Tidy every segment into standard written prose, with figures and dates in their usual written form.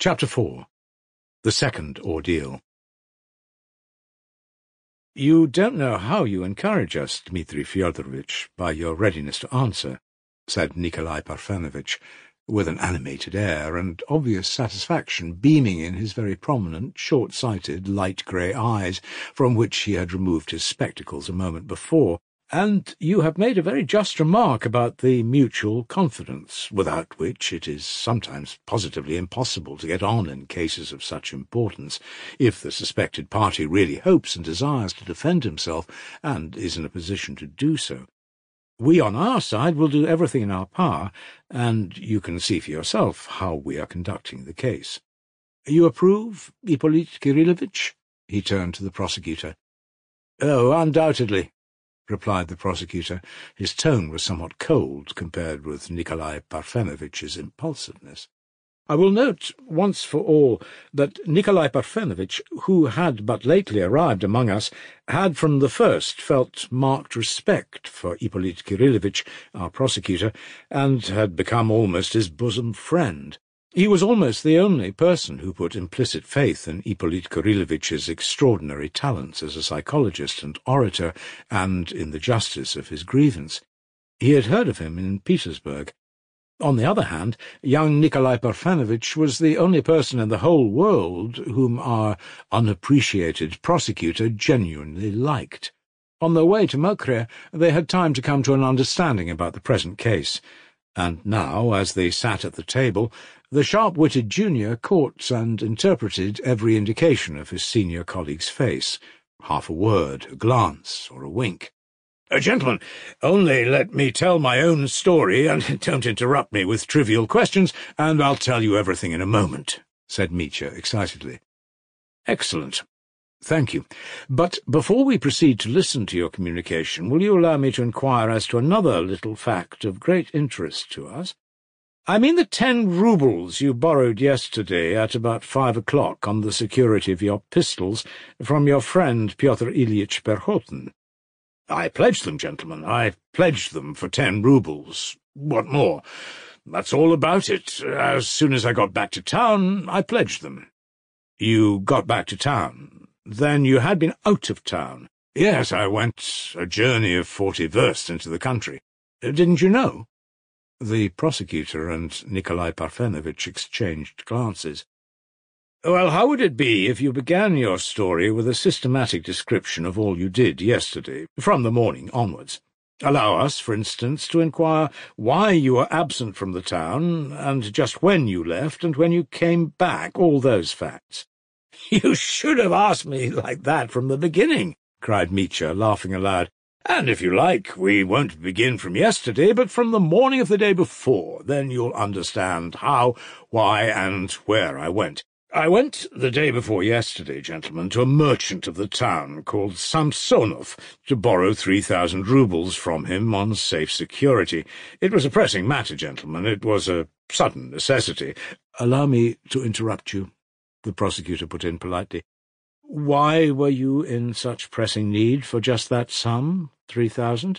Chapter 4. The Second Ordeal. "You don't know how you encourage us, Dmitri Fyodorovitch, by your readiness to answer," said Nikolai Parfenovitch, with an animated air and obvious satisfaction beaming in his very prominent, short-sighted, light-grey eyes, from which he had removed his spectacles a moment before. "And you have made a very just remark about the mutual confidence, without which it is sometimes positively impossible to get on in cases of such importance, if the suspected party really hopes and desires to defend himself, and is in a position to do so. We on our side will do everything in our power, and you can see for yourself how we are conducting the case. You approve, Ippolit Kirillovitch?" He turned to the prosecutor. "Oh, undoubtedly," replied the prosecutor. His tone was somewhat cold compared with Nikolai Parfenovitch's impulsiveness. "I will note, once for all, that Nikolai Parfenovitch, who had but lately arrived among us, had from the first felt marked respect for Ippolit Kirillovitch, our prosecutor, and had become almost his bosom friend. He was almost the only person who put implicit faith in Ippolit Kirillovitch's extraordinary talents as a psychologist and orator, and in the justice of his grievance. He had heard of him in Petersburg. On the other hand, young Nikolai Parfenovitch was the only person in the whole world whom our unappreciated prosecutor genuinely liked. On their way to Mokre, they had time to come to an understanding about the present case, and now, as they sat at the table, the sharp-witted junior caught and interpreted every indication of his senior colleague's face, half a word, a glance, or a wink. "Gentlemen, only let me tell my own story, and don't interrupt me with trivial questions, and I'll tell you everything in a moment," said Mitya excitedly. "Excellent. Thank you. But before we proceed to listen to your communication, will you allow me to inquire as to another little fact of great interest to us? I mean the 10 roubles you borrowed yesterday at about 5 o'clock on the security of your pistols from your friend Pyotr Ilyich Perhotin. I pledged them, gentlemen. I pledged them for 10 roubles. What more? That's all about it. As soon as I got back to town, I pledged them." "You got back to town? Then you had been out of town?" "Yes, I went a journey of 40 versts into the country. Didn't you know?" The prosecutor and Nikolai Parfenovitch exchanged glances. "Well, how would it be if you began your story with a systematic description of all you did yesterday, from the morning onwards? Allow us, for instance, to inquire why you were absent from the town, and just when you left and when you came back, all those facts." "You should have asked me like that from the beginning," cried Mitya, laughing aloud. "And if you like, we won't begin from yesterday, but from the morning of the day before. Then you'll understand how, why, and where I went. I went the day before yesterday, gentlemen, to a merchant of the town called Samsonov to borrow 3,000 roubles from him on safe security. It was a pressing matter, gentlemen. It was a sudden necessity." "Allow me to interrupt you," the prosecutor put in politely. "Why were you in such pressing need for just that sum, 3,000?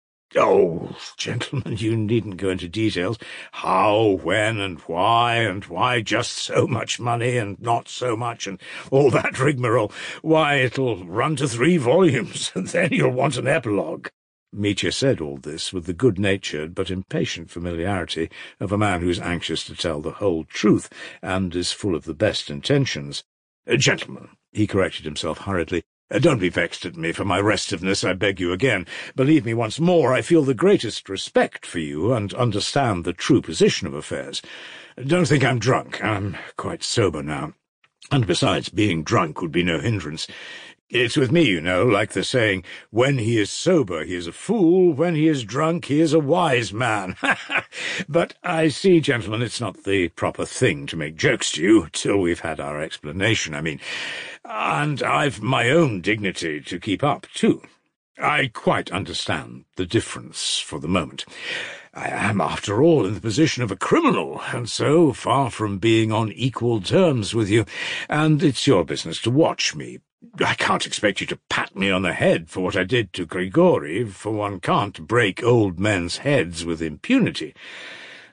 "Oh, gentlemen, you needn't go into details. How, when, and why just so much money and not so much, and all that rigmarole. Why, it'll run to 3 volumes, and then you'll want an epilogue." Mitya said all this with the good-natured but impatient familiarity of a man who is anxious to tell the whole truth, and is full of the best intentions. "Gentlemen," he corrected himself hurriedly, "don't be vexed at me for my restiveness, I beg you again. Believe me once more, I feel the greatest respect for you, and understand the true position of affairs. Don't think I'm drunk. I'm quite sober now. And besides, being drunk would be no hindrance. It's with me, you know, like the saying, when he is sober he is a fool, when he is drunk he is a wise man. But I see, gentlemen, it's not the proper thing to make jokes to you till we've had our explanation, I mean. And I've my own dignity to keep up, too. I quite understand the difference for the moment. I am, after all, in the position of a criminal, and so far from being on equal terms with you, and it's your business to watch me. I can't expect you to pat me on the head for what I did to Grigory, for one can't break old men's heads with impunity.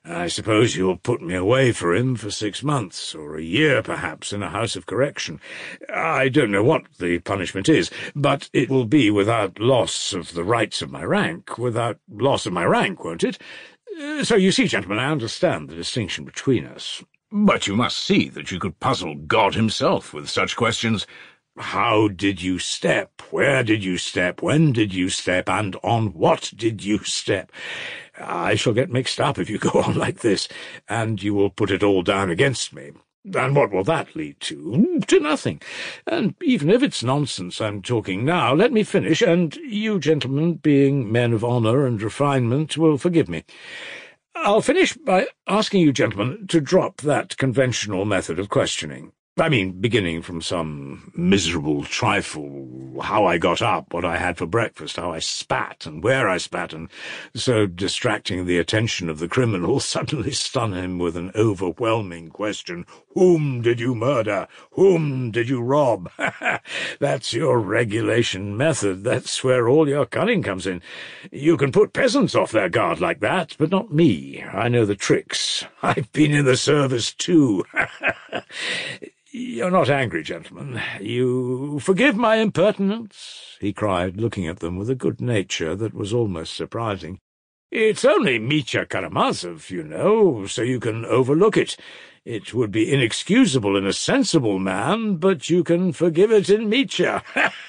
I suppose you'll put me away for him for 6 months, or a year perhaps, in a house of correction. I don't know what the punishment is, but it will be without loss of the rights of my rank, won't it? So you see, gentlemen, I understand the distinction between us. But you must see that you could puzzle God himself with such questions. How did you step? Where did you step? When did you step? And on what did you step? I shall get mixed up if you go on like this, and you will put it all down against me. And what will that lead to? To nothing. And even if it's nonsense I'm talking now, let me finish, and you gentlemen, being men of honour and refinement, will forgive me. I'll finish by asking you gentlemen to drop that conventional method of questioning. I mean, beginning from some miserable trifle, how I got up, what I had for breakfast, how I spat, and where I spat, and so distracting the attention of the criminal, suddenly stun him with an overwhelming question. Whom did you murder? Whom did you rob? That's your regulation method. That's where all your cunning comes in. You can put peasants off their guard like that, but not me. I know the tricks. I've been in the service too. You're not angry, gentlemen. You forgive my impertinence? He cried, looking at them with a good nature that was almost surprising. It's only Mitya Karamazov, you know, so you can overlook it. It would be inexcusable in a sensible man, but you can forgive it in Mitya.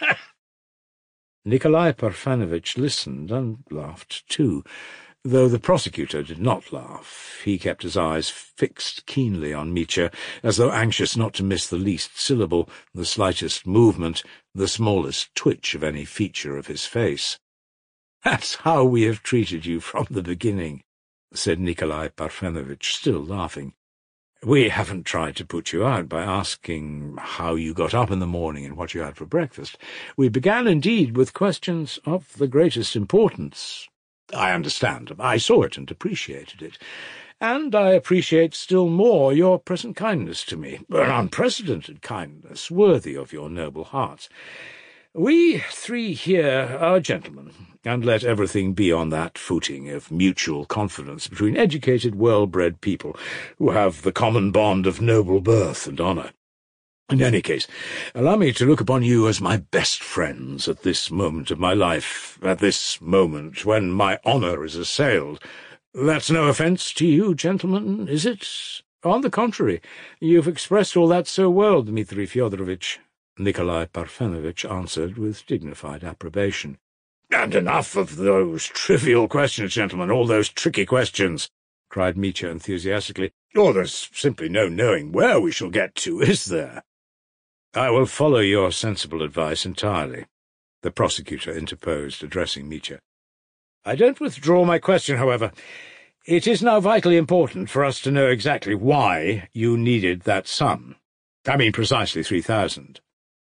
Nikolai Parfenovitch listened and laughed too. Though the prosecutor did not laugh, he kept his eyes fixed keenly on Mitya, as though anxious not to miss the least syllable, the slightest movement, the smallest twitch of any feature of his face. "That's how we have treated you from the beginning," said Nikolai Parfenovitch, still laughing. "We haven't tried to put you out by asking how you got up in the morning and what you had for breakfast. We began, indeed, with questions of the greatest importance. I understand. I saw it and appreciated it. And I appreciate still more your present kindness to me, an unprecedented kindness, worthy of your noble hearts. We three here are gentlemen, and let everything be on that footing of mutual confidence between educated, well-bred people who have the common bond of noble birth and honour. In any case, allow me to look upon you as my best friends at this moment of my life, at this moment when my honour is assailed. That's no offence to you, gentlemen, is it? On the contrary, you've expressed all that so well, Dmitri Fyodorovitch," Nikolai Parfenovitch answered with dignified approbation. "And enough of those trivial questions, gentlemen, all those tricky questions," cried Mitya enthusiastically. "Or there's simply no knowing where we shall get to, is there?" "I will follow your sensible advice entirely," the prosecutor interposed, addressing Mitya. "I don't withdraw my question, however. It is now vitally important for us to know exactly why you needed that sum. I mean precisely 3,000.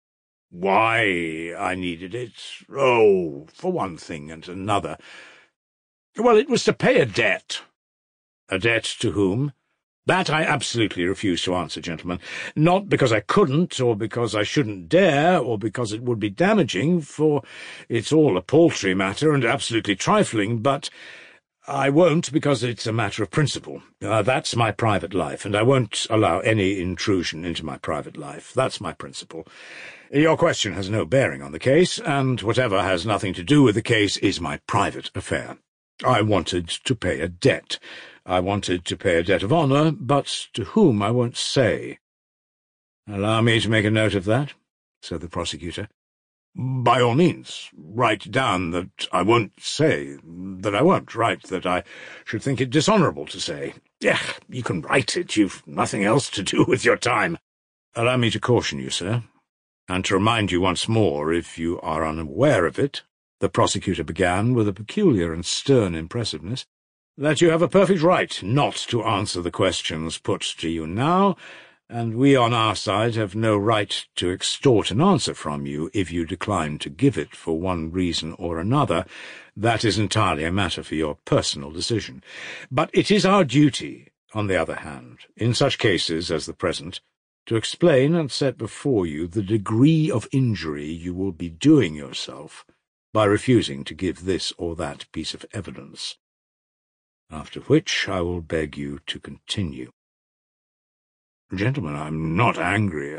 Why I needed it? Oh, for one thing and another. Well, it was to pay a debt." "A debt to whom?" "That I absolutely refuse to answer, gentlemen. Not because I couldn't, or because I shouldn't dare, or because it would be damaging, for it's all a paltry matter and absolutely trifling, but I won't because it's a matter of principle. That's my private life, and I won't allow any intrusion into my private life. That's my principle. Your question has no bearing on the case, and whatever has nothing to do with the case is my private affair. I wanted to pay a debt. I wanted to pay a debt of honour, but to whom I won't say." "Allow me to make a note of that," said the prosecutor. "By all means. Write down that I won't say, that I won't. Write that I should think it dishonourable to say. You can write it. You've nothing else to do with your time." "Allow me to caution you, sir, and to remind you once more, if you are unaware of it," the prosecutor began with a peculiar and stern impressiveness, "that you have a perfect right not to answer the questions put to you now, and we on our side have no right to extort an answer from you if you decline to give it for one reason or another. That is entirely a matter for your personal decision. But it is our duty, on the other hand, in such cases as the present, to explain and set before you the degree of injury you will be doing yourself by refusing to give this or that piece of evidence." after which I will beg you to continue." "Gentlemen, I'm not angry.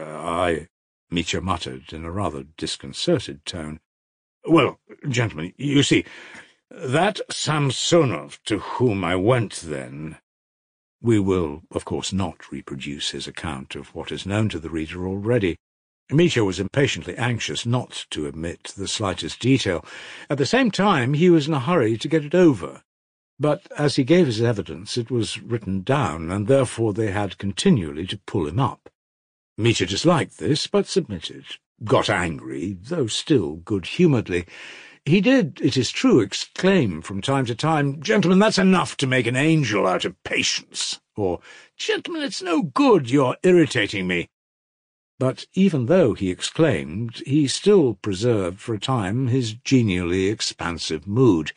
Mitya muttered in a rather disconcerted tone. "Well, gentlemen, you see, that Samsonov to whom I went then—" We will, of course, not reproduce his account of what is known to the reader already. Mitya was impatiently anxious not to omit the slightest detail. At the same time, he was in a hurry to get it over. But as he gave his evidence, it was written down, and therefore they had continually to pull him up. Mitya disliked this, but submitted, got angry, though still good-humouredly. He did, it is true, exclaim from time to time, "Gentlemen, that's enough to make an angel out of Patience," or, "Gentlemen, it's no good, you're irritating me." But even though he exclaimed, he still preserved for a time his genially expansive mood.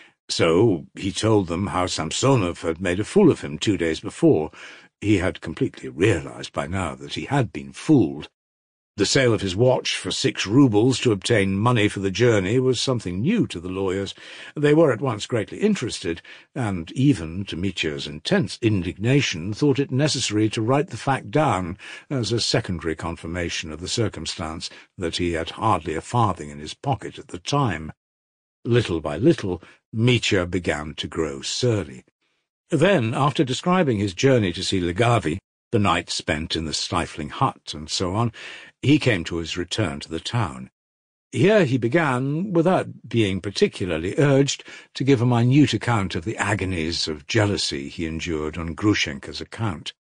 So he told them how Samsonov had made a fool of him 2 days before. He had completely realized by now that he had been fooled. The sale of his watch for 6 roubles to obtain money for the journey was something new to the lawyers. They were at once greatly interested, and even, to Mitya's intense indignation, thought it necessary to write the fact down as a secondary confirmation of the circumstance that he had hardly a farthing in his pocket at the time. Little by little, Mitya began to grow surly. Then, after describing his journey to see Legavi, the night spent in the stifling hut, and so on, he came to his return to the town. Here he began, without being particularly urged, to give a minute account of the agonies of jealousy he endured on Grushenka's account.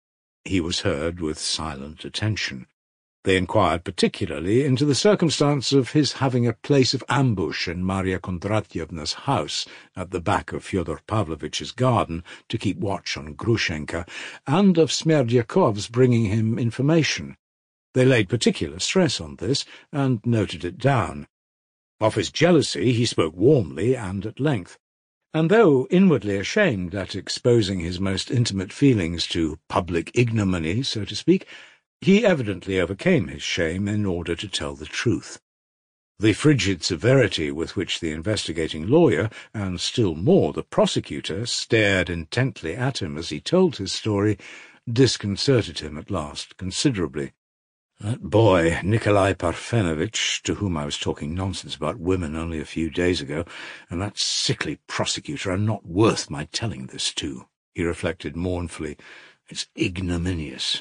He was heard with silent attention. They inquired particularly into the circumstance of his having a place of ambush in Maria Kondratyevna's house at the back of Fyodor Pavlovitch's garden to keep watch on Grushenka, and of Smerdyakov's bringing him information. They laid particular stress on this, and noted it down. Of his jealousy he spoke warmly and at length, and though inwardly ashamed at exposing his most intimate feelings to public ignominy, so to speak, he evidently overcame his shame in order to tell the truth. The frigid severity with which the investigating lawyer, and still more the prosecutor, stared intently at him as he told his story, disconcerted him at last considerably. That boy, Nikolai Parfenovitch, to whom I was talking nonsense about women only a few days ago, and that sickly prosecutor are not worth my telling this to, he reflected mournfully. It's ignominious.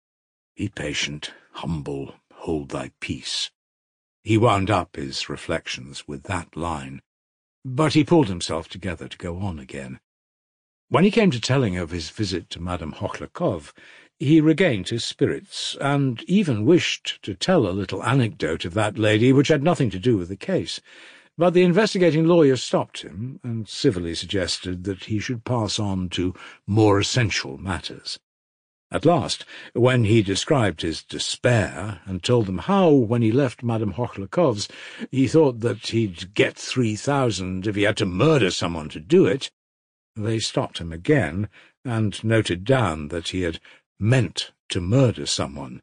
Be patient, humble, hold thy peace. He wound up his reflections with that line, but he pulled himself together to go on again. When he came to telling of his visit to Madame Hochlakov, he regained his spirits, and even wished to tell a little anecdote of that lady which had nothing to do with the case. But the investigating lawyer stopped him, and civilly suggested that he should pass on to more essential matters. At last, when he described his despair, and told them how, when he left Madame Hochlakov's, he thought that he'd get 3,000 if he had to murder someone to do it, they stopped him again, and noted down that he had meant to murder someone.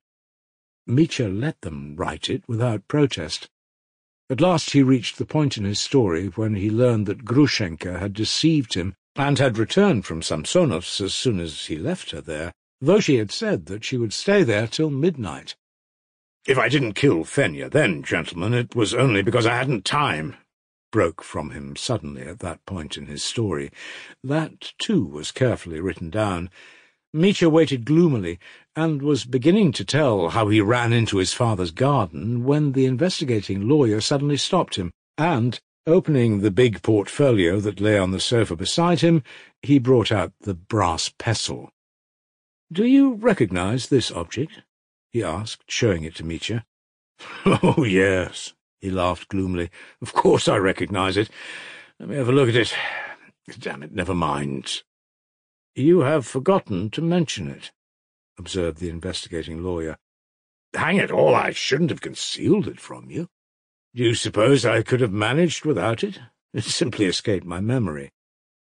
Mitya let them write it without protest. At last he reached the point in his story when he learned that Grushenka had deceived him, and had returned from Samsonov's as soon as he left her there, though she had said that she would stay there till midnight. "If I didn't kill Fenya then, gentlemen, it was only because I hadn't time," broke from him suddenly at that point in his story. That, too, was carefully written down. Mitya waited gloomily, and was beginning to tell how he ran into his father's garden, when the investigating lawyer suddenly stopped him, and, opening the big portfolio that lay on the sofa beside him, he brought out the brass pestle. "Do you recognize this object?" he asked, showing it to Mitya. "Oh, yes," he laughed gloomily. "Of course I recognize it. Let me have a look at it. Damn it, never mind." "You have forgotten to mention it," observed the investigating lawyer. "Hang it all, I shouldn't have concealed it from you. Do you suppose I could have managed without it? It simply escaped my memory."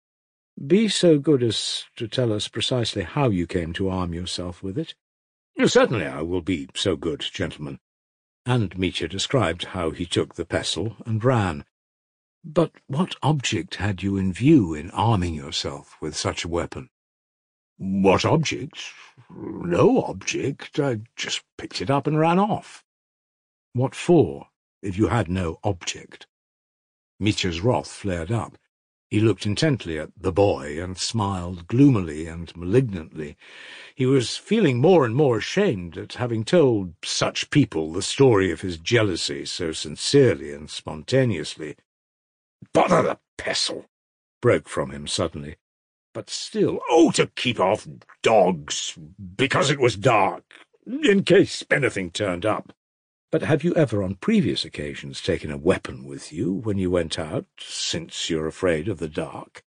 "Be so good as to tell us precisely how you came to arm yourself with it." "Certainly I will be so good, gentlemen." And Mitya described how he took the pestle and ran. But what object had you in view in arming yourself with such a weapon? What object? No object. I just picked it up and ran off. What for, if you had no object? Mitya's wrath flared up. He looked intently at the boy and smiled gloomily and malignantly. He was feeling more and more ashamed at having told such people the story of his jealousy so sincerely and spontaneously. "Bother the pestle!" broke from him suddenly. But still, to keep off dogs, because it was dark, in case anything turned up. But have you ever on previous occasions taken a weapon with you when you went out, since you're afraid of the dark?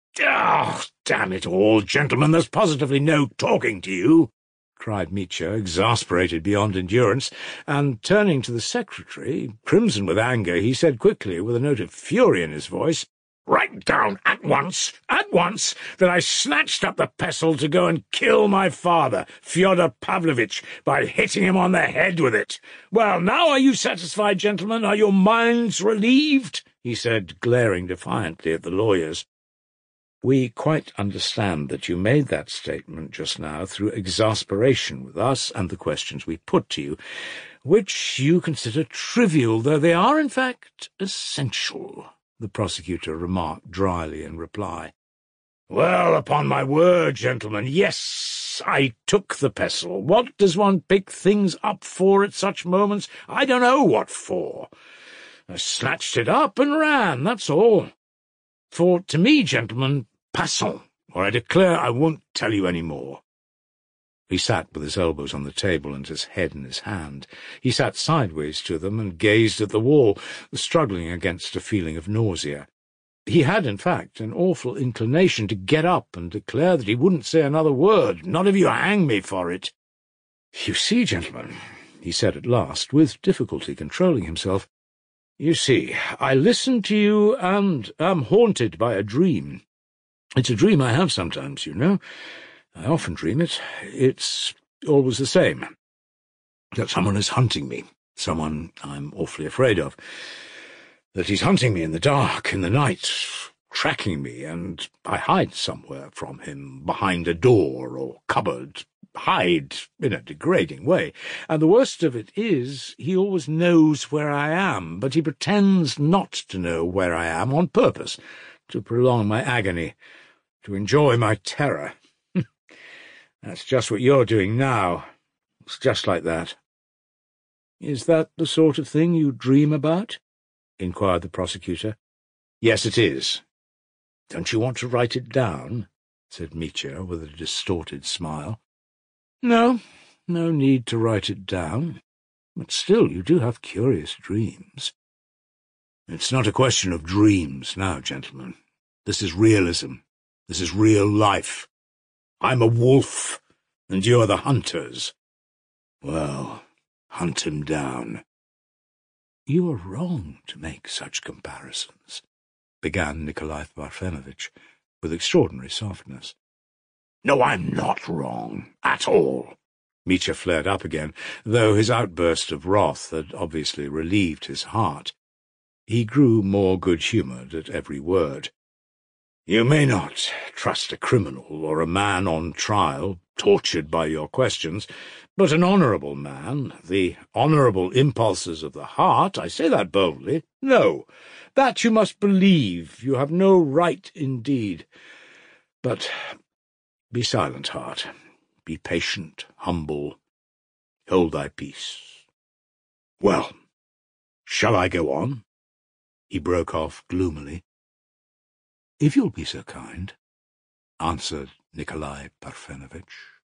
Damn it all, gentlemen, there's positively no talking to you, cried Mitya, exasperated beyond endurance, and turning to the secretary, crimson with anger, he said quickly, with a note of fury in his voice, "Write down at once, that I snatched up the pestle to go and kill my father, Fyodor Pavlovitch, by hitting him on the head with it. Well, now are you satisfied, gentlemen? Are your minds relieved?" he said, glaring defiantly at the lawyers. "We quite understand that you made that statement just now through exasperation with us and the questions we put to you, which you consider trivial, though they are, in fact, essential," the prosecutor remarked dryly in reply. "Well, upon my word, gentlemen, yes, I took the pestle. What does one pick things up for at such moments? I don't know what for. I snatched it up and ran, that's all. For to me, gentlemen, passons, or I declare I won't tell you any more." He sat with his elbows on the table and his head in his hand. He sat sideways to them and gazed at the wall, struggling against a feeling of nausea. He had, in fact, an awful inclination to get up and declare that he wouldn't say another word, not if you hang me for it. "You see, gentlemen," he said at last, with difficulty controlling himself, "you see, I listened to you and am haunted by a dream. It's a dream I have sometimes, you know. I often dream it. It's always the same. That someone is hunting me, someone I'm awfully afraid of. That he's hunting me in the dark, in the night, tracking me, and I hide somewhere from him, behind a door or cupboard, hide in a degrading way. And the worst of it is, he always knows where I am, but he pretends not to know where I am on purpose, to prolong my agony, to enjoy my terror. That's just what you're doing now. It's just like that." "Is that the sort of thing you dream about?" inquired the prosecutor. "Yes, it is." "Don't you want to write it down?" said Mitya with a distorted smile. "No, no need to write it down. But still, you do have curious dreams." "It's not a question of dreams now, gentlemen. This is realism. This is real life. I'm a wolf, and you're the hunters. Well, hunt him down." "You are wrong to make such comparisons," began Nikolai Parfenovitch, with extraordinary softness. "No, I'm not wrong, at all." Mitya flared up again, though his outburst of wrath had obviously relieved his heart. He grew more good-humoured at every word. "You may not trust a criminal or a man on trial, tortured by your questions, but an honourable man, the honourable impulses of the heart, I say that boldly. No, that you must believe. You have no right indeed. But be silent, heart. Be patient, humble. Hold thy peace. Well, shall I go on?" he broke off gloomily. "If you'll be so kind," answered Nikolai Parfenovitch.